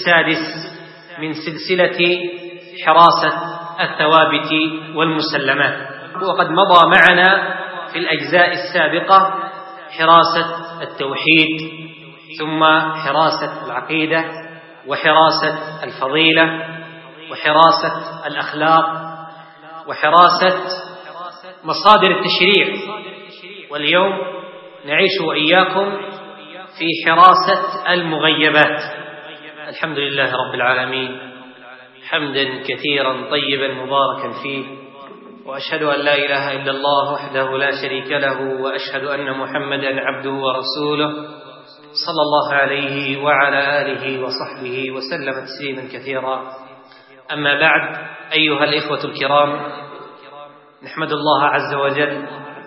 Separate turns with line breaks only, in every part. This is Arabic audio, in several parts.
السادس من سلسلة حراسة الثوابت والمسلمات، وقد مضى معنا في الأجزاء السابقة حراسة التوحيد، ثم حراسة العقيدة، وحراسة الفضيلة، وحراسة الأخلاق، وحراسة مصادر التشريع. واليوم نعيش وإياكم في حراسة المغيبات. الحمد لله رب العالمين حمدا كثيرا طيبا مباركا فيه، وأشهد أن لا إله إلا الله وحده لا شريك له، وأشهد أن محمدا عبده ورسوله صلى الله عليه وعلى آله وصحبه وسلم تسليما كثيرا. أما بعد، أيها الإخوة الكرام، نحمد الله عز وجل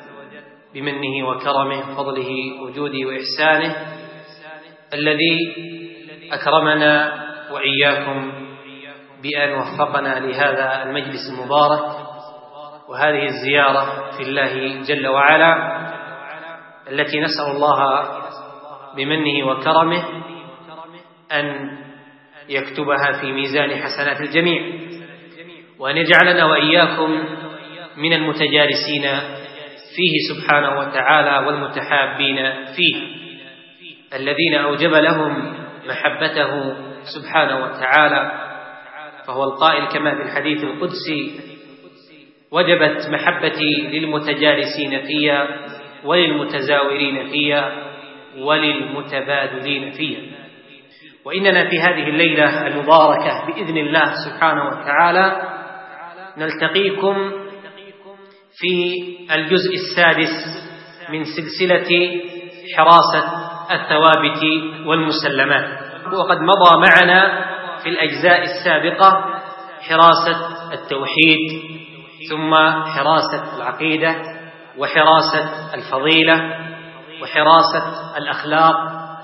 بمنه وكرمه، فضله وجوده وإحسانه، الذي أكرمنا وإياكم بأن وفقنا لهذا المجلس المبارك وهذه الزيارة في الله جل وعلا، التي نسأل الله بمنه وكرمه أن يكتبها في ميزان حسنات الجميع، وأن يجعلنا وإياكم من المتجالسين فيه سبحانه وتعالى والمتحابين فيه، الذين أوجب لهم محبته سبحانه وتعالى. فهو القائل كما في الحديث القدسي: وجبت محبتي للمتجالسين فيها وللمتزاورين فيها وللمتبادلين فيها. وإننا في هذه الليلة المباركة بإذن الله سبحانه وتعالى نلتقيكم في الجزء السادس من سلسلة حراسة الثوابت والمسلمات، وقد مضى معنا في الأجزاء السابقة حراسة التوحيد، ثم حراسة العقيدة، وحراسة الفضيلة، وحراسة الأخلاق،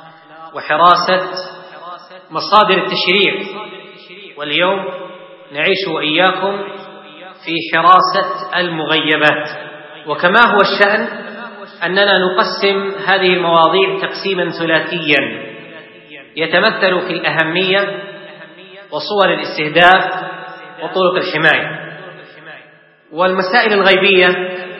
وحراسة مصادر التشريع. واليوم نعيش وإياكم في حراسة المغيبات. وكما هو الشأن أننا نقسم هذه المواضيع تقسيما ثلاثيا يتمثل في الأهمية وصور الاستهداف وطرق الحماية. والمسائل الغيبية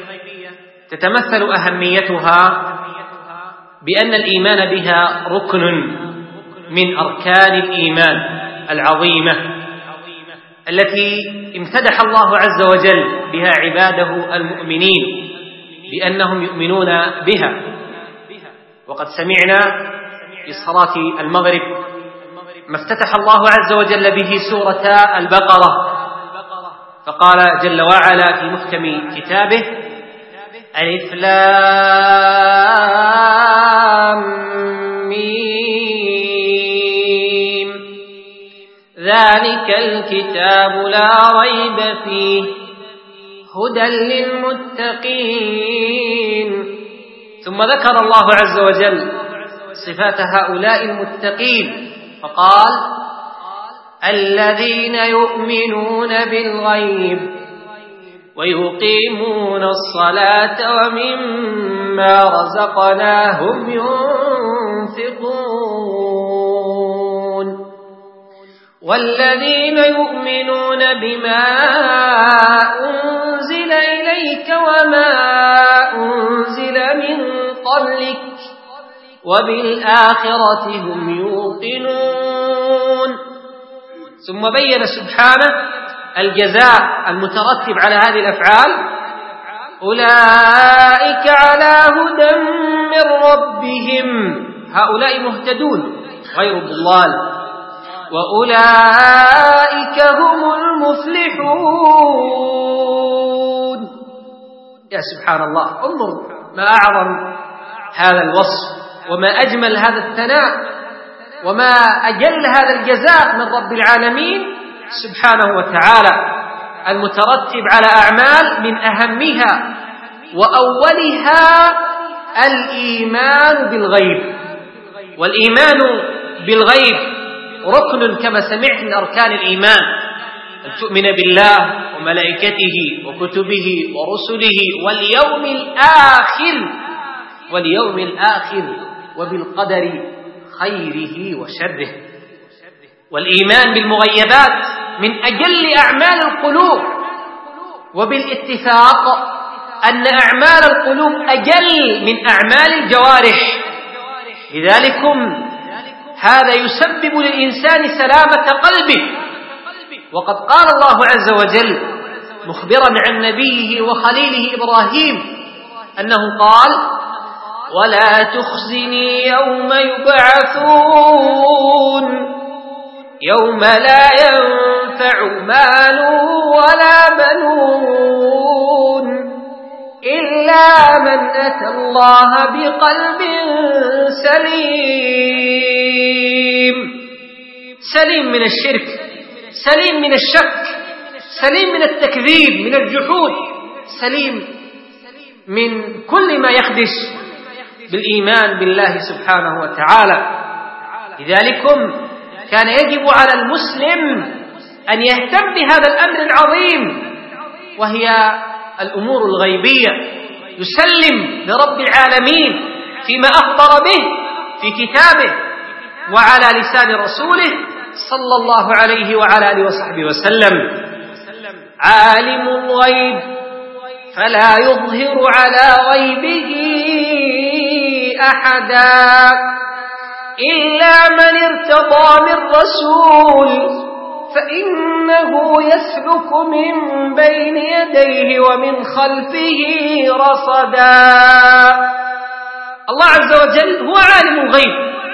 تتمثل أهميتها بأن الإيمان بها ركن من أركان الإيمان العظيمة التي امتدح الله عز وجل بها عباده المؤمنين بأنهم يؤمنون بها. وقد سمعنا في صلاة المغرب ما افتتح الله عز وجل به سورة البقرة، فقال جل وعلا في محكم كتابه: ألف لام ميم ذلك الكتاب لا ريب فيه هدى للمتقين. ثم ذكر الله عز وجل صفات هؤلاء المتقين فقال: الذين يؤمنون بالغيب ويقيمون الصلاة ومما رزقناهم ينفقون والذين يؤمنون بما أنزل إليك وما أنزل من قبلك وبالآخرة هم يوقنون. ثم بين سبحانه الجزاء المترتب على هذه الأفعال: أولئك على هدى من ربهم، هؤلاء مهتدون غير الضلال، وأولئك هم المفلحون. يا سبحان الله، انظر ما أعظم هذا الوصف، وما أجمل هذا الثناء، وما أجل هذا الجزاء من رب العالمين سبحانه وتعالى، المترتب على أعمال من أهمها وأولها الإيمان بالغيب. والإيمان بالغيب ركن كما سمعت من أركان الإيمان، أن تؤمن بالله وملائكته وكتبه ورسله واليوم الآخر وبالقدر خيره وشره. والإيمان بالمغيبات من أجل أعمال القلوب، وبالاتفاق أن أعمال القلوب أجل من أعمال الجوارح. لذلك هذا يسبب للإنسان سلامة قلبه. وقد قال الله عز وجل مخبرا عن نبيه وخليله إبراهيم أنه قال: ولا تخزني يوم يبعثون يوم لا ينفع مال ولا بنون إلا من أتى الله بقلب سليم، سليم من الشرك، سليم من الشك، سليم من التكذيب، من الجحود، سليم من كل ما يخدش بالإيمان بالله سبحانه وتعالى. لذلك كان يجب على المسلم أن يهتم بهذا الأمر العظيم، وهي الأمور الغيبية، يسلم لرب العالمين فيما أخبر به في كتابه وعلى لسان رسوله صلى الله عليه وعلى آله وصحبه وسلم. عالم الغيب فلا يظهر على غيبه أحدا إلا من ارتضى من رسول فإنه يسلك من بين يديه ومن خلفه رصدا. الله عز وجل هو عالم الغيب،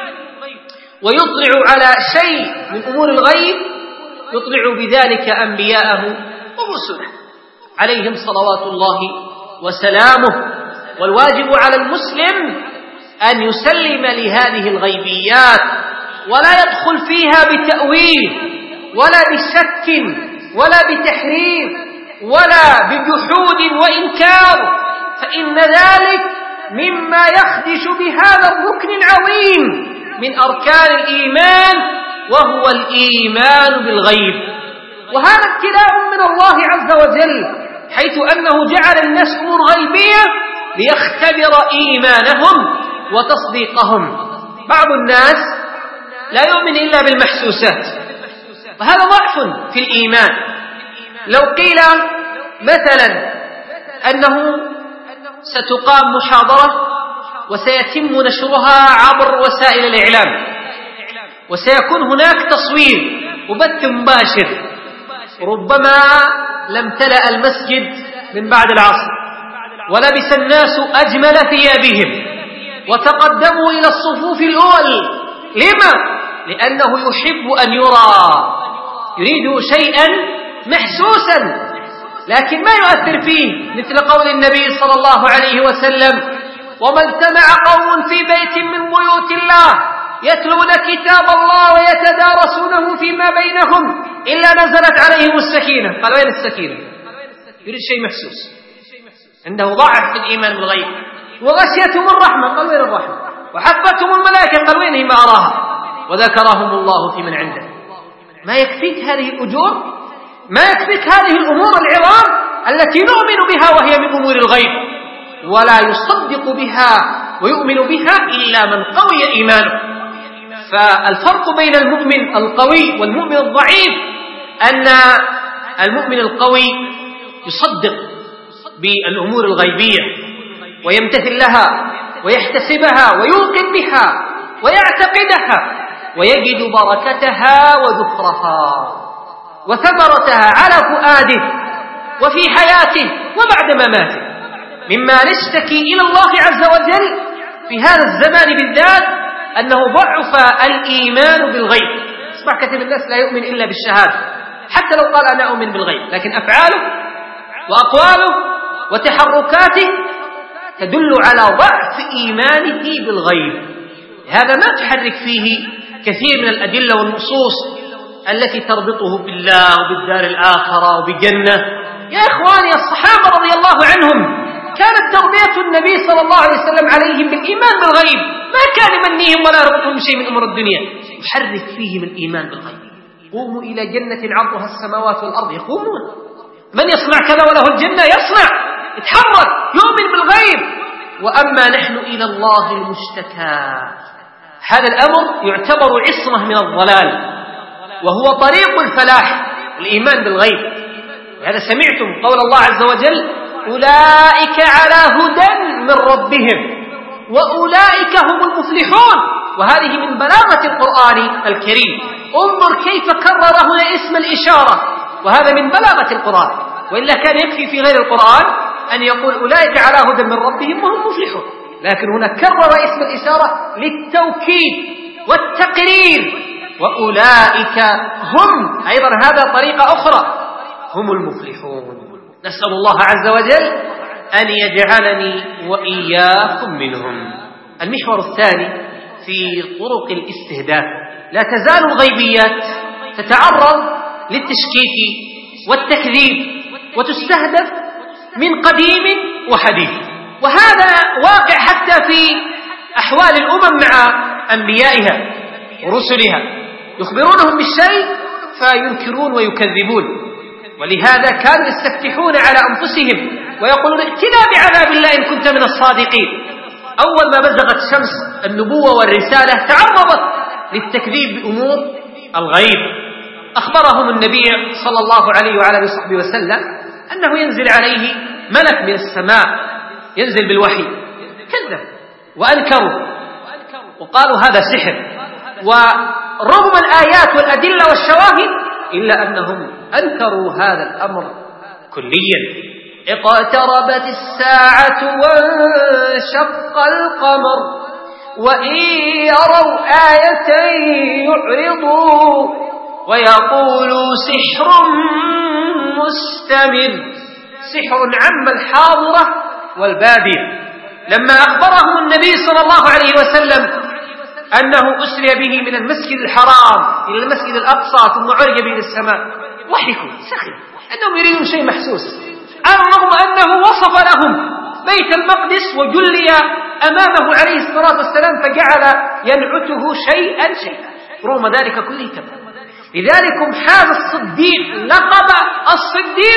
ويطلع على شيء من أمور الغيب يطلع بذلك أنبياءه ورسله عليهم صلوات الله وسلامه. والواجب على المسلم أن يسلم لهذه الغيبيات ولا يدخل فيها بتأويل ولا بشك ولا بتحريف ولا بجحود وإنكار، فإن ذلك مما يخدش بهذا الركن العظيم من أركان الإيمان، وهو الإيمان بالغيب. وهذا ابتلاء من الله عز وجل، حيث أنه جعل الناس أمور غيبية ليختبر إيمانهم وتصديقهم. بعض الناس لا يؤمن إلا بالمحسوسات، وهذا ضعف في الإيمان. لو قيل مثلا أنه ستقام محاضرة وسيتم نشرها عبر وسائل الإعلام، وسيكون هناك تصوير وبث مباشر، ربما لم تلأ المسجد من بعد العصر، ولبس الناس أجمل ثيابهم وتقدموا إلى الصفوف الأول. لما؟ لأنه يحب أن يرى، يريد شيئا محسوسا لكن ما يؤثر فيه، مثل قول النبي صلى الله عليه وسلم: وما اجتمع قوم في بيت من بيوت الله يتلون كتاب الله ويتدارسونه فيما بينهم إلا نزلت عليهم السكينة. قال: وين السكينة؟ يريد شيء محسوس، عنده ضعف في الإيمان بالغيب. وغشيتهم الرحمة، قال: وين الرحمة؟ وحفتهم الملائكة، قال: وين هي؟ ما أراها. وذكرهم الله في من عنده. ما يكفيك هذه الأجور؟ ما يكفيك هذه الأمور العظام التي نؤمن بها وهي من أمور الغيب؟ ولا يصدق بها ويؤمن بها إلا من قوي إيمانه. فالفرق بين المؤمن القوي والمؤمن الضعيف أن المؤمن القوي يصدق بالأمور الغيبية ويمتثل لها ويحتسبها ويوقن بها ويعتقدها ويجد بركتها وذكرها وثمرتها على فؤاده وفي حياته وبعد مماته، مما نشتكي إلى الله عز وجل في هذا الزمان بالذات أنه ضعف الإيمان بالغيب. اسمع، كثير من الناس لا يؤمن إلا بالشهادة، حتى لو قال أنا أؤمن بالغيب، لكن أفعاله وأقواله وتحركاته تدل على ضعف إيمانه بالغيب. هذا ما تحرك فيه كثير من الأدلة والنصوص التي تربطه بالله وبالدار الآخرة وبجنة. يا إخواني، الصحابة رضي الله عنهم كانت تربية النبي صلى الله عليه وسلم عليهم بالإيمان بالغيب، ما كان يمنيهم ولا يربطهم شيء من أمور الدنيا، يحرك فيهم الإيمان بالغيب. قوموا إلى جنة عرضها السماوات والأرض، يقومون. من يصنع كذا وله الجنة؟ يصنع، يتحرك، يؤمن بالغيب. وأما نحن إلى الله المشتكى. هذا الأمر يعتبر عصمة من الضلال، وهو طريق الفلاح، الإيمان بالغيب. وهذا سمعتم قول الله عز وجل: أولئك على هدى من ربهم وأولئك هم المفلحون. وهذه من بلاغة القرآن الكريم. انظر كيف كرر هنا اسم الإشارة، وهذا من بلاغة القرآن، وإلا كان يكفي في غير القرآن أن يقول أولئك على هدى من ربهم وهم مفلحون، لكن هنا كرر اسم الإشارة للتوكيد والتقرير. وأولئك هم أيضا هذا طريقة أخرى، هم المفلحون. نسأل الله عز وجل أن يجعلني وإياكم منهم. المحور الثاني في طرق الاستهداف. لا تزال الغيبيات تتعرض للتشكيك والتكذيب وتستهدف من قديم وحديث، وهذا واقع حتى في أحوال الأمم مع أنبيائها ورسلها، يخبرونهم بالشيء فينكرون ويكذبون. ولهذا كانوا يستفتحون على أنفسهم ويقولون: ائتنا بعذاب الله إن كنت من الصادقين. أول ما بزغت شمس النبوة والرسالة تعرضت للتكذيب بأمور الغيب. أخبرهم النبي صلى الله عليه وعلى آله وصحبه وسلم أنه ينزل عليه ملك من السماء ينزل بالوحي، كذب وأنكروا وقالوا هذا سحر، ورغم الآيات والأدلة والشواهد إلا أنهم أنكروا هذا الأمر كليا. اقتربت الساعة وانشق القمر وإن يروا آية يعرضوا ويقولوا سحر مستمر. سحر عم الحاضرة والبادية. لما أخبرهم النبي صلى الله عليه وسلم أنه أسري به من المسجد الحرام إلى المسجد الأقصى ثم عرج به إلى السماء، ضحكوا سخروا أنهم يريدون شيء محسوس، على الرغم أنه وصف لهم بيت المقدس وجلي أمامه عليه الصلاة والسلام فجعل ينعته شيئا رغم ذلك كله كذب. لذلك حاز الصديق لقب الصديق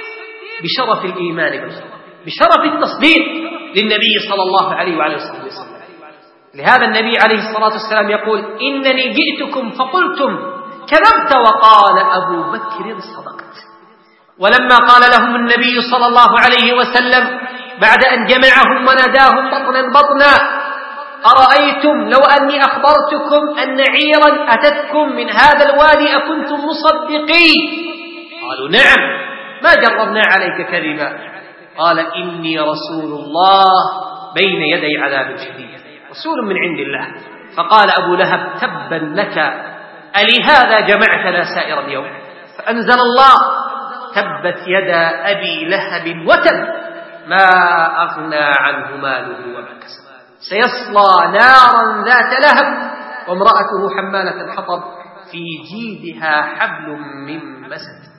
بشرف الإيمان بالله، بشرف التصديق للنبي صلى الله عليه وعلى آله وسلم. لهذا النبي عليه الصلاة والسلام يقول: إنني جئتكم فقلتم كذبت وقال أبو بكر صدقت. ولما قال لهم النبي صلى الله عليه وسلم بعد أن جمعهم وناداهم بطنا: أرأيتم لو أني أخبرتكم أن عيرا أتتكم من هذا الوادي أكنتم مصدقين؟ قالوا: نعم، ما جربنا عليك كذبا. قال: إني رسول الله بين يدي عذاب شديد، رسول من عند الله. فقال أبو لهب: تبا لك، ألهذا جمعتنا سائر اليوم؟ فأنزل الله: تبت يدا أبي لهب وتب، ما أغنى عنه ماله وما كسب، سيصلى نارا ذات لهب وامرأته حمالة الحطب في جيدها حبل من مسد.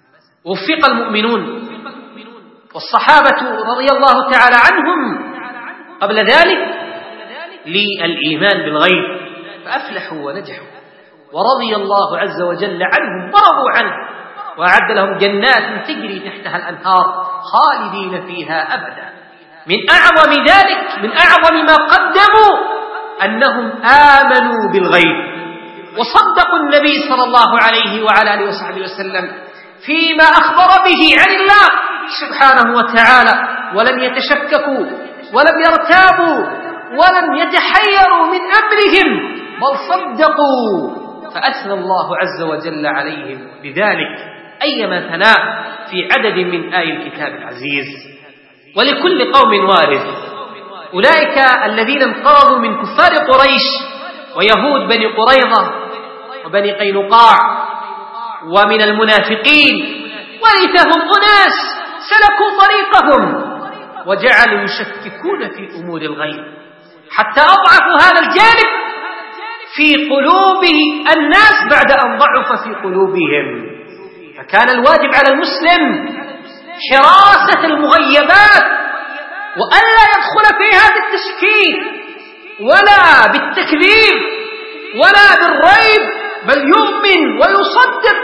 وفق المؤمنون والصحابة رضي الله تعالى عنهم قبل ذلك للإيمان بالغيب فأفلحوا ونجحوا، ورضي الله عز وجل عنهم ورضوا عنه، وأعد لهم جنات تجري تحتها الأنهار خالدين فيها أبدا. من أعظم ذلك، من أعظم ما قدموا أنهم آمنوا بالغيب وصدقوا النبي صلى الله عليه وعلى آله وصحبه وسلم فيما أخبر به عن الله سبحانه وتعالى، ولم يتشككوا ولم يرتابوا ولم يتحيروا من أمرهم، بل صدقوا، فأثنى الله عز وجل عليهم بذلك أيما ثناء في عدد من آي الكتاب العزيز. ولكل قوم وارث. أولئك الذين انقرضوا من كفار قريش ويهود بني قريظة وبني قينقاع ومن المنافقين، ورثهم أناس سلكوا طريقهم وجعلوا يشككون في أمور الغيب، حتى أضعفوا هذا الجانب في قلوب الناس بعد أن ضعف في قلوبهم. فكان الواجب على المسلم حراسة المغيبات، وألا يدخل في هذا التشكيك ولا بالتكذيب ولا بالريب، بل يؤمن ويصدق.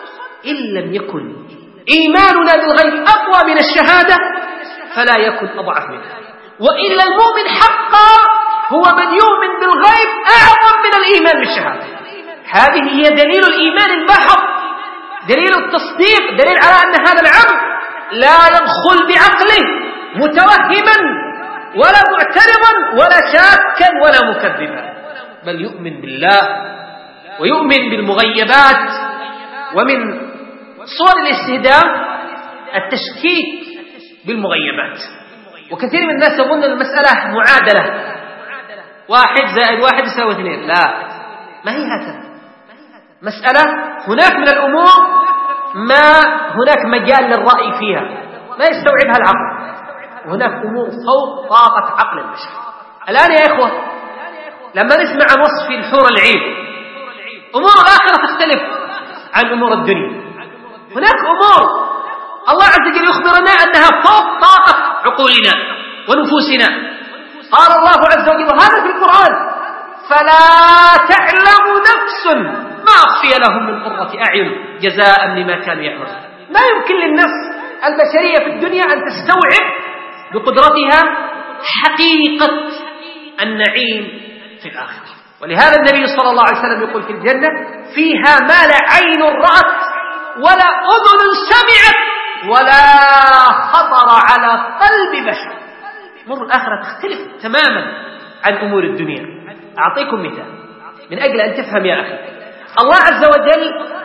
إن لم يكن إيماننا بالغيب أقوى من الشهادة فلا يكن أضعف منها. وإلا المؤمن حقا هو من يؤمن بالغيب أعظم من الإيمان بالشهادة. هذه هي دليل الإيمان المحض، دليل التصديق، دليل على أن هذا العبد لا يدخل بعقله متوهما ولا معترضا ولا شاكا ولا مكذبا، بل يؤمن بالله ويؤمن بالمغيبات. ومن صور الاستهداف التشكيك بالمغيبات. وكثير من الناس يظن المسألة معادلة، 1 زائد 1 يساوي 2. لا، ما هي هكذا. مسألة هناك من الأمور ما هناك مجال للرأي فيها ما يستوعبها العقل، وهناك أمور فوق طاقة عقل البشر. الآن يا إخوة لما نسمع عن وصف الحور العين، أمور الآخرة تختلف عن أمور الدنيا. هناك أمور الله عز وجل يخبرنا أنها فوق طاقة عقولنا ونفوسنا. قال الله عز وجل هذا في القرآن: فلا تعلم نفس ما أخفي لهم من قرة أعين جزاء لما كانوا يعملون. ما يمكن للنفس البشرية في الدنيا أن تستوعب بقدرتها حقيقة النعيم في الآخرة. ولهذا النبي صلى الله عليه وسلم يقول في الجنة: فيها ما لا عين رأت ولا أذن سمعت ولا خطر على قلب بشر. أمور الآخرة تختلف تماما عن أمور الدنيا. أعطيكم مثال من أجل أن تفهم يا أخي. الله عز وجل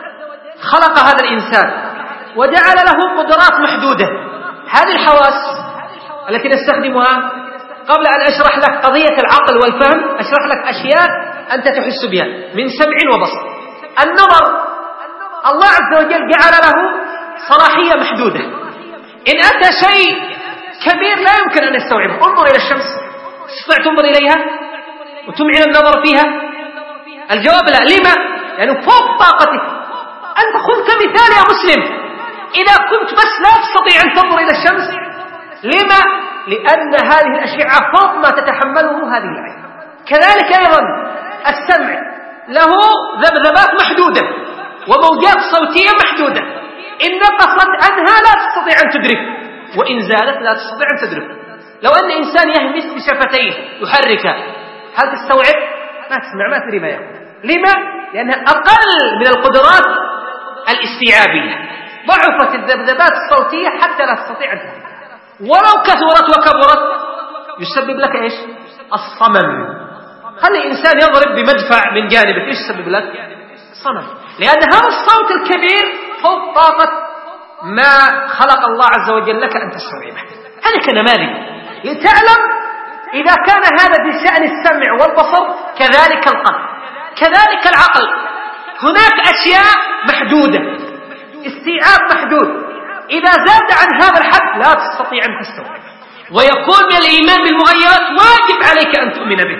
خلق هذا الإنسان وجعل له قدرات محدودة. هذه الحواس التي نستخدمها، قبل أن أشرح لك قضية العقل والفهم أشرح لك أشياء أنت تحس بها من سمع وبصر. النظر الله عز وجل جعل له صلاحية محدودة. إن أتى شيء كبير لا يمكن أن يستوعبه. انظر إلى الشمس، تستطيع تنظر إليها وتمعن النظر فيها؟ الجواب لا. لما؟ لأنه فوق طاقتك. أنت خذ كمثال يا مسلم، إذا كنت بس لا تستطيع أن تنظر إلى الشمس. لما؟ لأن هذه الأشعة فوق ما تتحمله هذه العين. كذلك أيضا السمع له ذبذبات محدودة وموجات صوتية محدودة. إن نقصت عنها لا تستطيع أن تدرك، وإن زادت لا تستطيع أن تدرك. لو أن إنسان يهمس بشفتيه يحركها، هل تستوعب؟ ما تسمع، ما تدري ما يقول. لما؟ لأنها أقل من القدرات الاستيعابية. ضعفت الذبذبات الصوتية حتى لا تستطيع أن تدرك. ولو كثرت وكبرت يسبب لك إيش؟ الصمم. خلي الإنسان يضرب بمدفع من جانبك، إيش يسبب لك؟ الصمم. لأن هذا الصوت الكبير فوق طاقة ما خلق الله عز وجل لك أن تستوعبه. هذه كنماذج لتعلم إذا كان هذا بشأن السمع والبصر كذلك القلب كذلك العقل. هناك أشياء محدودة، استيعاب محدود. إذا زاد عن هذا الحد لا تستطيع أن تستوعب. ويكون من الإيمان بالمغيرات واجب عليك أن تؤمن به،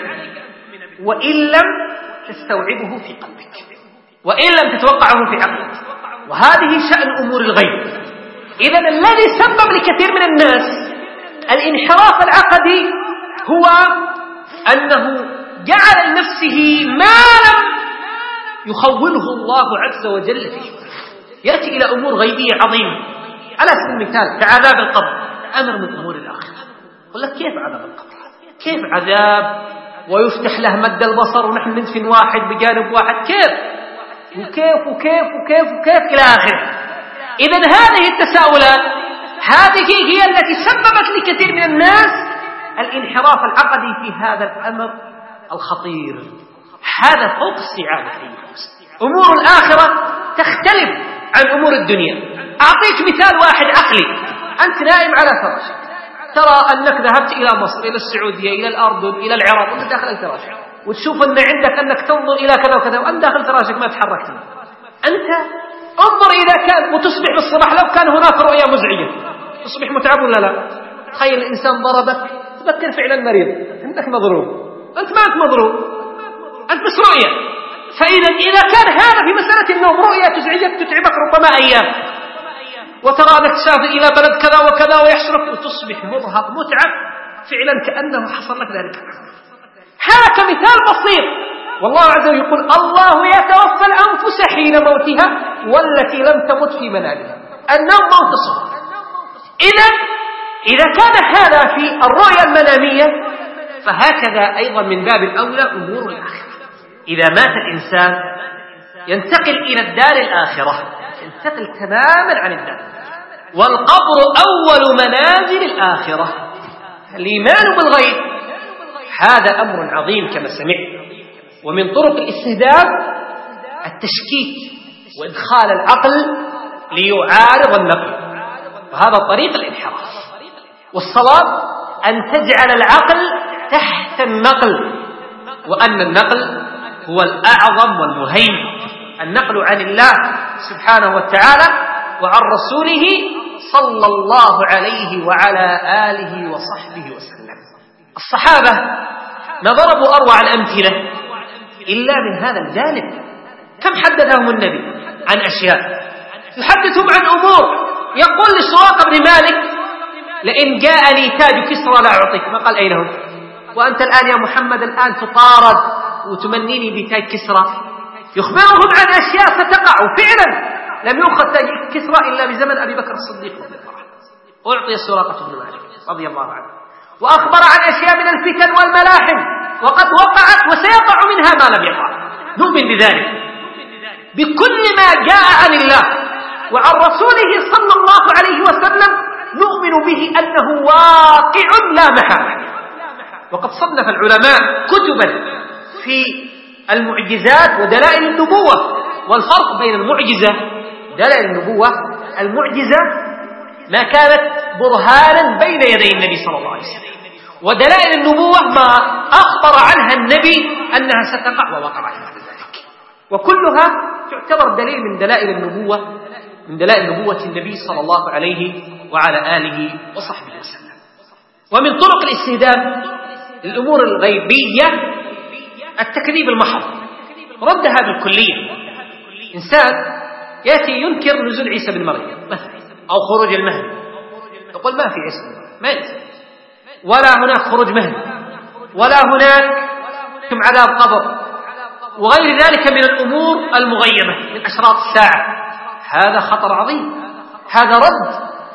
وإن لم تستوعبه في قلبك، وإن لم تتوقعه في عقلك. وهذه شأن أمور الغيب. إذن الذي سبب لكثير من الناس الانحراف العقدي هو أنه جعل لنفسه ما لم يخوله الله عز وجل فيه. يأتي إلى أمور غيبية عظيمة على سبيل المثال كعذاب القبر، أمر من أمور الآخرة. يقول لك كيف عذاب القبر؟ كيف عذاب ويفتح له مد البصر ونحن ندفن واحد بجانب واحد؟ كيف وكيف وكيف وكيف وكيف إلى آخره. إذن هذه التساؤلات هذه هي التي سببت لكثير من الناس الانحراف العقدي في هذا الأمر الخطير. هذا فوق استيعاب أمور الآخرة تختلف عن أمور الدنيا. أعطيك مثال واحد عقلي. أنت نائم على فراشك، ترى أنك ذهبت إلى مصر، إلى السعودية، إلى الأردن، إلى العراق، وأنت داخل الفراش وتشوف أن عندك أنك تنظر إلى كذا وكذا وأنت داخل فراشك ما تحركت. أنت انظر إذا كان، وتصبح بالصباح لو كان هناك رؤية مزعجة تصبح متعب ولا لا؟ تخيل الإنسان ضربك، تفكر فعلا مريض، أنتك مضروب، أنت ما أنت مضروب، أنت بس رؤية. إذا كان هذا في مسألة النوم رؤية تزعجك تتعبك ربما أيام، وترى أنك تسافر إلى بلد كذا وكذا ويحشرك وتصبح مرهق متعب فعلا كأنه حصل لك ذلك. هذا كمثال بسيط. والله عز وجل يقول: الله يتوفى الأنفس حين موتها والتي لم تمت في منامها. النوم موت الصبح. إذا كان هذا في الرؤيا المنامية فهكذا أيضا من باب الأولى أمور الآخرة. إذا مات الإنسان ينتقل إلى الدار الآخرة، ينتقل تماما عن الدار. والقبر أول منازل الآخرة. الإيمان بالغيب هذا أمر عظيم كما سمعت. ومن طرق الاستهداف التشكيك وإدخال العقل ليعارض النقل، وهذا طريق الانحراف. والصواب أن تجعل العقل تحت النقل، وأن النقل هو الأعظم والمهيمن، النقل عن الله سبحانه وتعالى وعن رسوله صلى الله عليه وعلى آله وصحبه وسلم. الصحابة ما ضربوا أروع الأمثلة إلا من هذا الجانب. كم حدثهم النبي عن أشياء، يحدثهم عن أمور يقول لسراقة بن مالك لئن جاءني تاج كسرى لا أعطيك، ما قال أين هو؟ وأنت الآن يا محمد الآن تطارد وتمنيني بتاج كسرى. يخبرهم عن أشياء ستقع، وفعلا لم يؤخذ تاج كسرى إلا بزمن أبي بكر الصديق رضي الله عنه، أعطي سراقة بن مالك رضي الله عنه. وأخبر عن أشياء من الفتن والملاحم وقد وقعت وسيقع منها ما لم يقع. نؤمن بذلك بكل ما جاء عن الله وعن رسوله صلى الله عليه وسلم، نؤمن به أنه واقع لا محالة. وقد صنف العلماء كتبا في المعجزات ودلائل النبوة، والفرق بين المعجزة ودلائل النبوة: المعجزة ما كانت برهانا بين يدي النبي صلى الله عليه وسلم، ودلائل النبوة ما أخبر عنها النبي أنها ستقع ووقعت بعد ذلك، وكلها تعتبر دليل من دلائل النبوة، من دلائل نبوة النبي صلى الله عليه وعلى آله وصحبه وسلم. ومن طرق الاستهداف للأمور الغيبية التكذيب المحض، ردها بالكلية. إنسان يأتي ينكر نزول عيسى بن مريم مثلا أو خروج المهدي، يقول ما في عيسى بن مريم، ما ينزل، ولا هناك خروج مهدي، ولا هناك عذاب قبر، وغير ذلك من الأمور المغيبة من أشراط الساعة. هذا خطر عظيم، هذا رد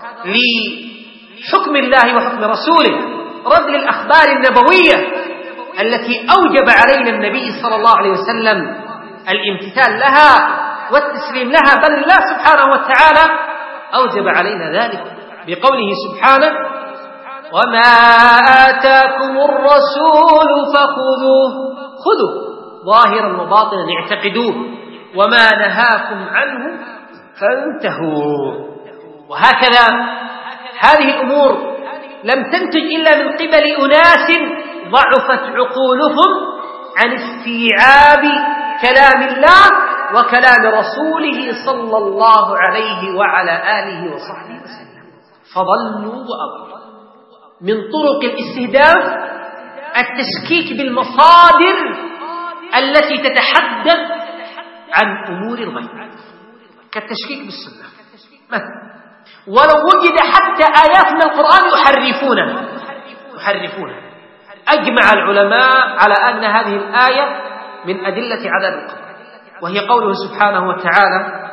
لحكم الله وحكم رسوله، رد للأخبار النبوية التي أوجب علينا النبي صلى الله عليه وسلم الامتثال لها والتسليم لها، بل الله سبحانه وتعالى أوجب علينا ذلك بقوله سبحانه: وما آتاكم الرسول فخذوه، خذوا ظاهرا وباطنا اعتقدوه، وما نهاكم عنه فانتهوا. وهكذا هذه الأمور لم تنتج إلا من قبل أناس ضعفت عقولهم عن استيعاب كلام الله وكلام رسوله صلى الله عليه وعلى آله وصحبه وسلم، فضلوا وأضلوا. من طرق الاستهداف التشكيك بالمصادر التي تتحدث عن أمور الغيب، كالتشكيك بالسنة مثلا، ولو وجد حتى آيات من القرآن يحرفونها. أجمع العلماء على أن هذه الآية من أدلة عذاب القبر، وهي قوله سبحانه وتعالى: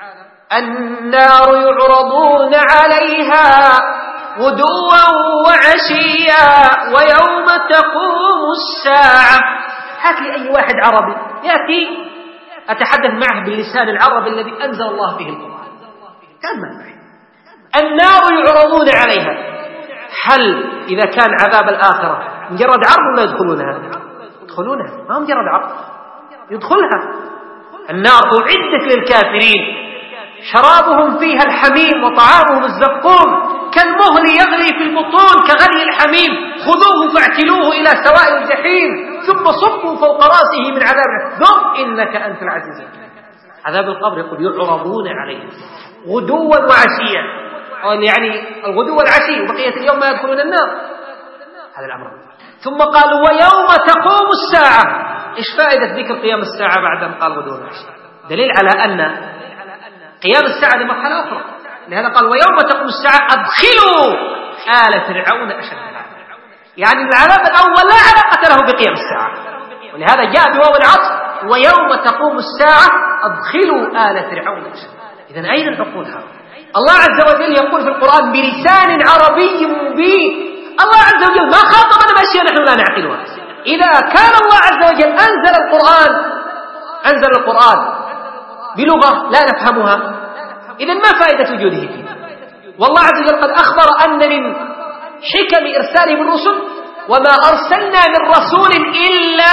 النار يعرضون عليها غدوا وعشيا ويوم تقوم الساعة. هات لي أي واحد عربي يأتي أتحدث معه باللسان العربي الذي أنزل الله به القرآن، تأمل معي. النار يعرضون عليها، هل إذا كان عذاب الآخرة مجرد عرض ولا يدخلونها؟ ما هم مجرد عرض، يدخلها. النار أعدت للكافرين، شرابهم فيها الحميم وطعامهم الزقوم كالمهل يغلي في البطون كغلي الحميم، خذوه فاعتلوه إلى سواء الجحيم ثم صبوا فوق رأسه من عذاب ذق إنك أنت العزيز الحكيم. عذاب القبر يقول يعرضون عليه غدوا وعشيا، يعني الغدو والعشي، وبقية اليوم ما يدخلون النار. هذا الأمر. ثم قالوا ويوم تقوم الساعة. إيش فائدة ذكر قيام الساعة بعد أن قال غدو والعشي؟ دليل على أن قيام الساعة لمرحلة أخرى، لهذا قال ويوم تقوم الساعة أدخلوا آل فرعون أشد العذاب. يعني العذاب الأول لا علاقة له بقيام الساعة، ولهذا جاء بواو العطف ويوم تقوم الساعة أدخلوا آل فرعون أشد. إذن أين العقول هذا؟ الله عز وجل يقول في القرآن بلسان عربي مبين. الله عز وجل ما خاطبنا بأشياء نحن لا نعقلها. إذا كان الله عز وجل أنزل القرآن بلغة لا نفهمها، إذن ما فائدة وجوده فيه؟ والله عز وجل قد أخبر أن من حكم إرساله بالرسل وما أرسلنا من رسول إلا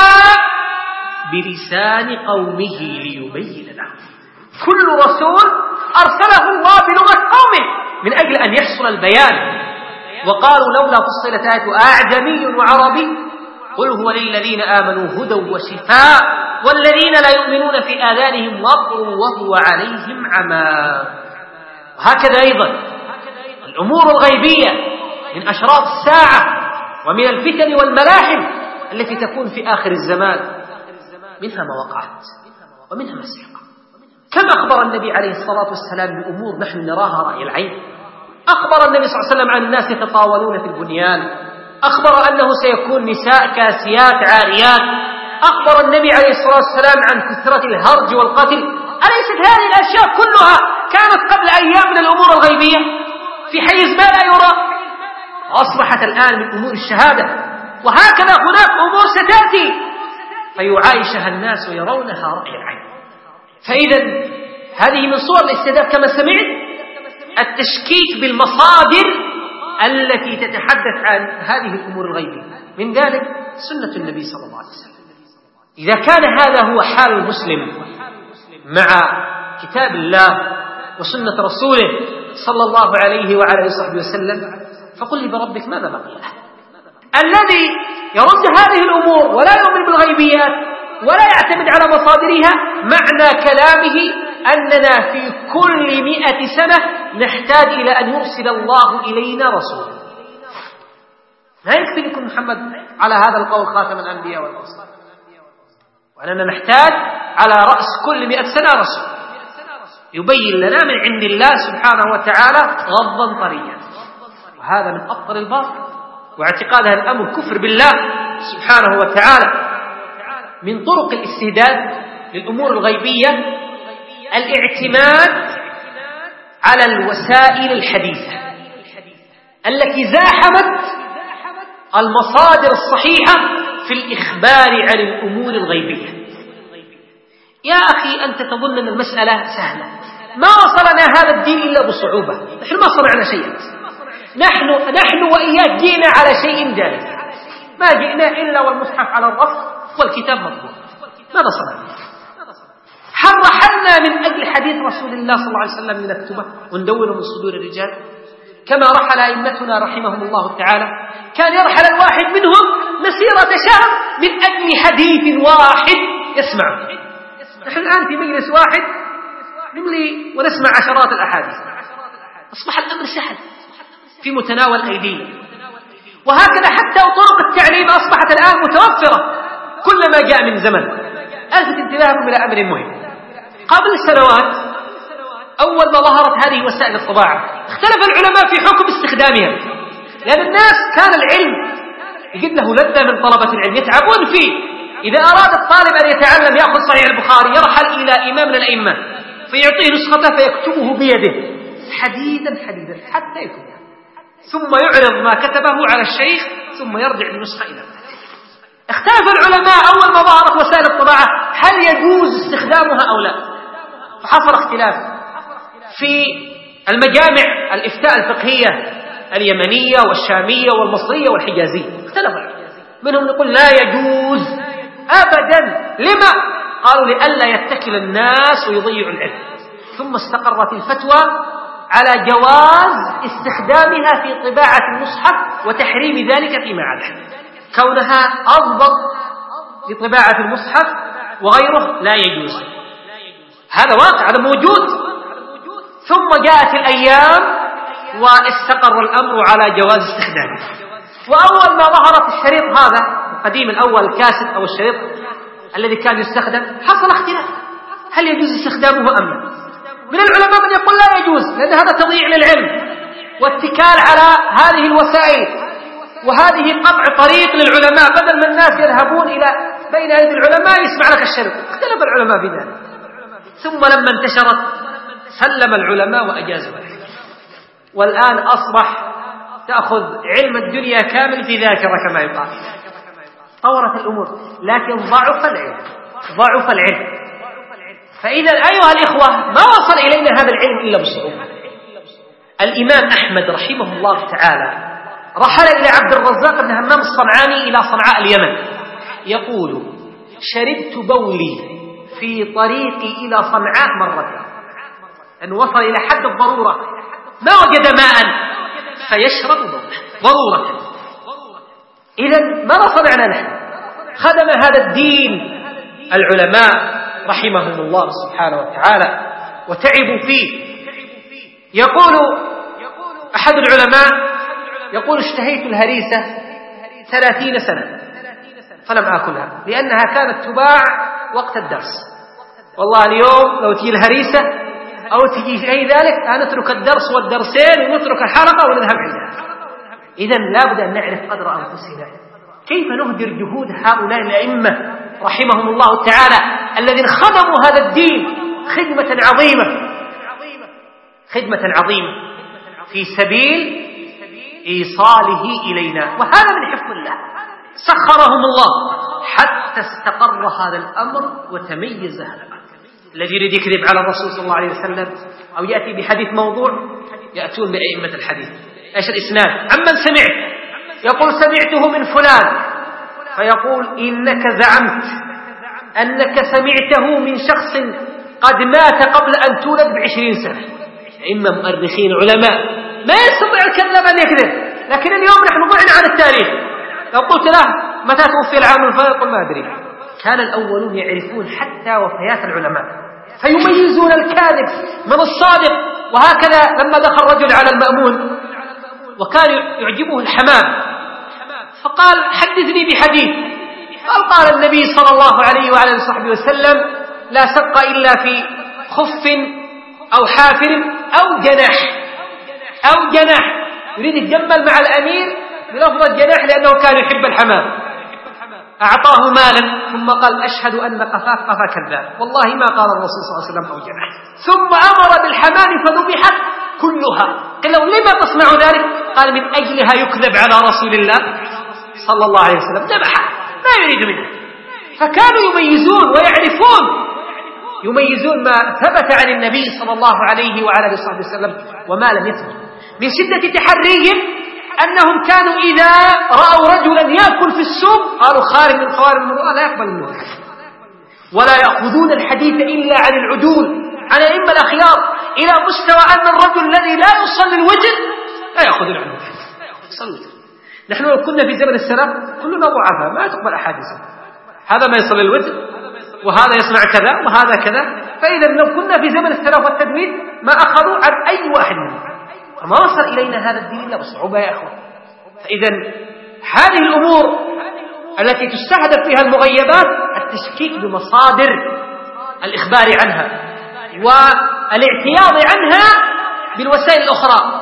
بلسان قومه ليبين لهم. كل رسول أرسله الله بلغة قومه من أجل أن يحصل البيان. وقالوا لولا فصلت آية أعجمي وعربي قل هو للذين آمنوا هدى وشفاء والذين لا يؤمنون في آذانهم وقر وهو عليهم عمى. وهكذا أيضا الأمور الغيبية من أشراط الساعة ومن الفتن والملاحم التي تكون في آخر الزمان، منها ما وقعت ومنها ما سيقع. كم أخبر النبي عليه الصلاة والسلام بأمور نحن نراها رأي العين. أخبر النبي صلى الله عليه وسلم عن الناس يتطاولون في البنيان، أخبر أنه سيكون نساء كاسيات عاريات، أخبر النبي عليه الصلاة والسلام عن كثرة الهرج والقتل. أليست هذه الأشياء كلها كانت قبل أيام من الأمور الغيبية في حيز ما لا يرى، وأصبحت الآن من أمور الشهادة. وهكذا هناك أمور ستأتي فيعايشها الناس ويرونها رأي العين. فإذا هذه من صور الاستهداف كما سمعت، التشكيك بالمصادر التي تتحدث عن هذه الأمور الغيبية، من ذلك سنة النبي صلى الله عليه وسلم. إذا كان هذا هو حال المسلم مع كتاب الله وسنة رسوله صلى الله عليه وعلى آله وصحبه وسلم، فقل لي بربك ماذا بقي له؟ الذي يرد هذه الأمور ولا يؤمن بالغيبيات ولا يعتمد على مصادرها، معنى كلامه أننا في كل 100 سنة نحتاج إلى أن يرسل الله إلينا رسولا. لا يكفي لكم محمد على هذا القول خاتم الأنبياء والمرسلين، وأننا نحتاج على رأس كل 100 سنة رسول يبين لنا من عند الله سبحانه وتعالى غضا طريا. وهذا من أبطل الباطل، واعتقاد هذا الأمر كفر بالله سبحانه وتعالى. من طرق الاستهداد للأمور الغيبية الاعتماد على الوسائل الحديثة التي زاحمت المصادر الصحيحة في الإخبار عن الأمور الغيبية. يا أخي أنت تظن أن المسألة سهلة، ما وصلنا هذا الدين إلا بصعوبة، نحن ما صنعنا شيئا، نحن وإياك جئنا على شيء جاهز، ما جئنا إلا والمصحف على الرف والكتاب مطبوع. ماذا صنعنا؟ رحلنا من أجل حديث رسول الله صلى الله عليه وسلم لنكتبه وندونه من صدور الرجال كما رحل أئمتنا رحمهم الله تعالى. كان يرحل الواحد منهم مسيرة شهر من أجل حديث واحد يسمعه. نحن الآن في مجلس واحد نملي ونسمع عشرات الأحاديث، أصبح الأمر سهل في متناول أيدينا. وهكذا حتى طرق التعليم أصبحت الآن متوفرة كلما جاء من زمن. ألفت انتباهكم إلى أمر مهم. قبل سنوات أول ما ظهرت هذه وسائل الطباعة اختلف العلماء في حكم استخدامها، لأن الناس كان العلم يجد له لذة من طلبة العلم يتعبون فيه. إذا أراد الطالب أن يتعلم يأخذ صحيح البخاري يرحل إلى إمام من الأئمة فيعطيه نسخته فيكتبه بيده حديدا حتى يكتبه، ثم يعرض ما كتبه على الشيخ ثم يرجع النسخة إلى ذلك. اختلف العلماء أول ما ظهرت وسائل الطباعة هل يجوز استخدامها أو لا، فحصل اختلاف في المجامع الإفتاء الفقهية اليمنية والشامية والمصرية والحجازية. اختلفوا، منهم يقول لا يجوز أبدا. لما؟ قالوا لئلا يتكل الناس ويضيعوا العلم. ثم استقرت الفتوى على جواز استخدامها في طباعة المصحف وتحريم ذلك فيما عدا، كونها أضبط لطباعة المصحف وغيره لا يجوز. هذا واقع، هذا موجود. ثم جاءت الأيام واستقر الأمر على جواز استخدامه. وأول ما ظهرت الشريط هذا القديم الأول الكاسيت أو الشريط الذي كان يستخدم حصل اختلاف هل يجوز استخدامه أم لا. من العلماء من يقول لا يجوز لأن هذا تضييع للعلم واتكال على هذه الوسائل، وهذه قطع طريق للعلماء، بدل ما الناس يذهبون إلى بين أيدي العلماء يسمع لك الشريط. اختلف العلماء بذلك. ثم لما انتشرت سلم العلماء وأجازوا ذلك، والآن أصبح تأخذ علم الدنيا كامل في ذاكرة كما يقال. طورت الأمور لكن ضعف العلم. فإذا أيها الإخوة ما وصل إلينا هذا العلم إلا بالصعوبة. الإمام أحمد رحمه الله تعالى رحل إلى عبد الرزاق بن همام الصنعاني إلى صنعاء اليمن، يقول: شربت بولي في طريقي إلى صنعاء مرتين، أن وصل إلى حد الضرورة، ما وجد ماء فيشرب ضرورة. إذن ماذا صنعنا نحن؟ خدم هذا الدين العلماء رحمهم الله سبحانه وتعالى وتعبوا فيه. يقول أحد العلماء يقول: اشتهيت الهريسة 30 سنة فلم آكلها لأنها كانت تباع وقت الدرس. والله اليوم لو تجي الهريسة أو تجي أي ذلك نترك الدرس والدرسين ونترك الحلقة ونذهب عندها. إذن لابد أن نعرف قدر أنفسنا، كيف نهدر جهود هؤلاء الأئمة رحمهم الله تعالى الذين خدموا هذا الدين خدمة عظيمة في سبيل إيصاله إلينا، وهذا من حفظ الله. سخرهم الله حتى استقر هذا الأمر وتميز هذا الأمر. الذي يريد يكذب على الرسول صلى الله عليه وسلم أو يأتي بحديث موضوع يأتون بأئمة الحديث. إيش الإسناد؟ عمن سمعت؟ يقول: سمعته من فلان، فيقول: إنك زعمت أنك سمعته من شخص قد مات قبل أن تولد ب20 سنة. إما مؤرخين علماء ما يستطيع الكذاب أن يكذب، لكن اليوم نحن ضعنا عن التاريخ. لو قلت له متى توفي العام الفلاني يقول ما أدري. كان الأولون يعرفون حتى وفيات العلماء فيميزون الكاذب من الصادق. وهكذا لما دخل رجل على المأمون وكان يعجبه الحمام فقال: حدثني بحديث. قال النبي صلى الله عليه وعلى آله وصحبه وسلم: لا سق إلا في خف أو حافر أو جناح. يريد يتجمل مع الأمير بلفظ الجناح لأنه كان يحب الحمام. أعطاه مالا ثم قال: أشهد أن قفاك قفا كذاب، والله ما قال الرسول صلى الله عليه وسلم أو جناح. ثم أمر بالحمام فذبحت كلها. قال له: لما تصنع ذلك؟ قال: من أجلها يكذب على رسول الله صلى الله عليه وسلم، ذبحها ما يريد منها. فكانوا يميزون ويعرفون، يميزون ما ثبت عن النبي صلى الله عليه وعلى آله وصحبه وسلم وما لم يثبت. من شدة تحريهم أنهم كانوا إذا رأوا رجلا يأكل في السوق قالوا: خارج من خوارج المروءة، لا يقبل منه. ولا يأخذون الحديث إلا عن العدول، عن أئمة الأخيار، إلى مستوى أن الرجل الذي لا يصلي الوتر لا يأخذون عنه الحديث. نحن لو كنا في زمن السلف كلنا ضعفاء ما تقبل أحاديثه، هذا ما يصلي الوتر وهذا يصنع كذا وهذا كذا. فإذا لو كنا في زمن السلف والتدوين ما أخذوا عن أي واحد منهم. فما وصل إلينا هذا الدين إلا بصعوبة يا أخوان. فإذا هذه الأمور التي تستهدف فيها المغيبات التشكيك بمصادر الإخبار عنها والاعتياض عنها بالوسائل الأخرى،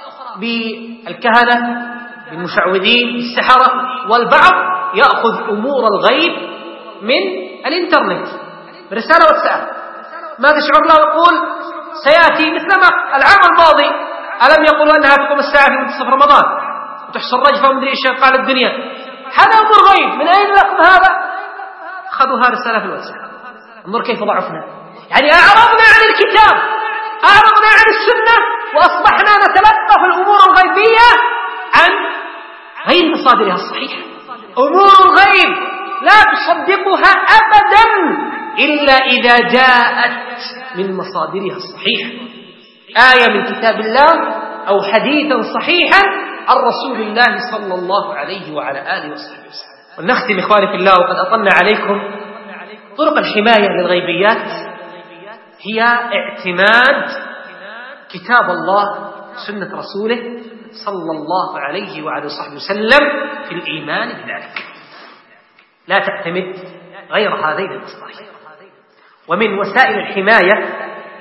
بالكهنة، بالمشعوذين، بالسحرة، والبعض يأخذ أمور الغيب من الإنترنت برسالة واتساب. ما تشعر له يقول سيأتي مثل ما العام الماضي ألم يقولوا أنها تقوم الساعة في منتصف رمضان وتحصل رجفة ومدري إيش قال الدنيا. هذا أمر غيب، من أين لكم هذا؟ أخذوها رسالة في الواتساب. انظر كيف ضعفنا، يعني أعرضنا عن الكتاب، أعرضنا عن السنة، وأصبحنا نتلقف الأمور الغيبية عن غير مصادرها الصحيحة. أمور الغيب لا تصدقها أبدا إلا إذا جاءت من مصادرها الصحيحة، آية من كتاب الله أو حديثا صحيحا عن رسول الله صلى الله عليه وعلى آله وصحبه وسلم. ونختم إخواني في الله وقد أطلنا عليكم. طرق الحماية للغيبيات هي اعتماد كتاب الله سنة رسوله صلى الله عليه وعلى وصحبه وسلم في الإيمان بذلك، لا تعتمد غير هذين المصطلحين. ومن وسائل الحماية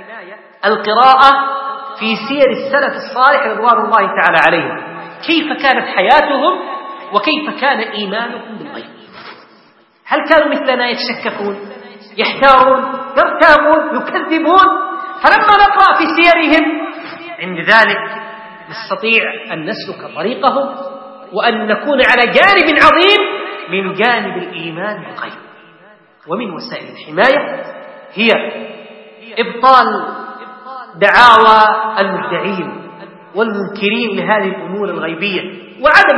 القراءة في سير السلف الصالح رضوان الله تعالى عليهم، كيف كانت حياتهم وكيف كان إيمانهم بالغيب. هل كانوا مثلنا يتشككون، يحتارون، يرتابون، يكذبون؟ فلما نقرأ في سيرهم عند ذلك نستطيع أن نسلك طريقهم وأن نكون على جانب عظيم من جانب الإيمان بالغيب. ومن وسائل الحماية هي إبطال دعاوى المدعين والمنكرين لهذه الأمور الغيبية وعدم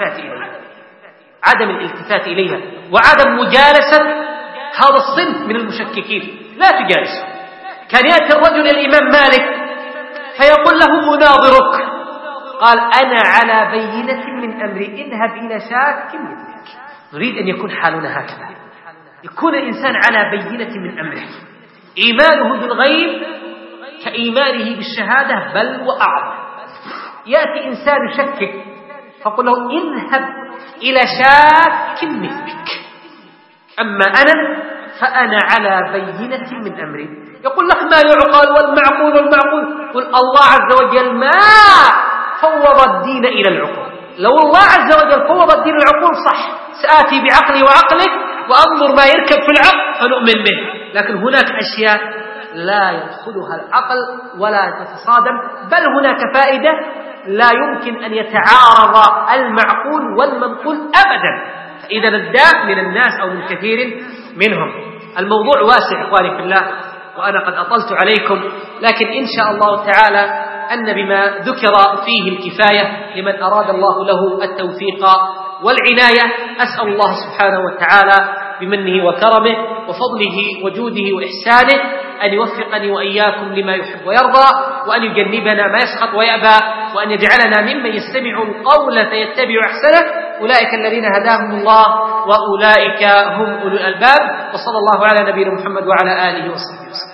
الالتفات إليها وعدم مجالسة هذا الصنف من المشككين. لا تجالسه. كان يأتي الرجل الإمام مالك فيقول له مناظرك، قال أنا على بينة من أمري، اذهب إلى شاك مثلك. نريد أن يكون حالنا هكذا، يكون الإنسان على بينة من أمره، إيمانه بالغيب كإيمانه بالشهادة بل وأعظم. يأتي إنسان يشكك فقل له اذهب إلى شاك مثلك، أما أنا فأنا على بينة من أمري. يقول لك ما يعقل والمعقول قل الله عز وجل ما فوض الدين إلى العقول. لو الله عز وجل فوض الدين العقول صح، سآتي بعقلي وعقلك وأنظر ما يركب في العقل فنؤمن به، لكن هناك أشياء لا يدخلها العقل ولا تتصادم، بل هناك فائدة لا يمكن أن يتعارض المعقول والمنقول أبدا. فإذا الداء من الناس أو من كثير منهم. الموضوع واسع إخواني في الله، وأنا قد أطلت عليكم، لكن إن شاء الله تعالى أن بما ذكر فيه الكفاية لمن أراد الله له التوفيق والعناية. أسأل الله سبحانه وتعالى بمنه وكرمه وفضله وجوده وإحسانه أن يوفقني وإياكم لما يحب ويرضى، وأن يجنبنا ما يسخط ويأبى، وأن يجعلنا ممن يستمع القول فيتبع أحسنه. أولئك الذين هداهم الله وأولئك هم أولو الألباب. وصلى الله على نبينا محمد وعلى آله وصحبه وسلم.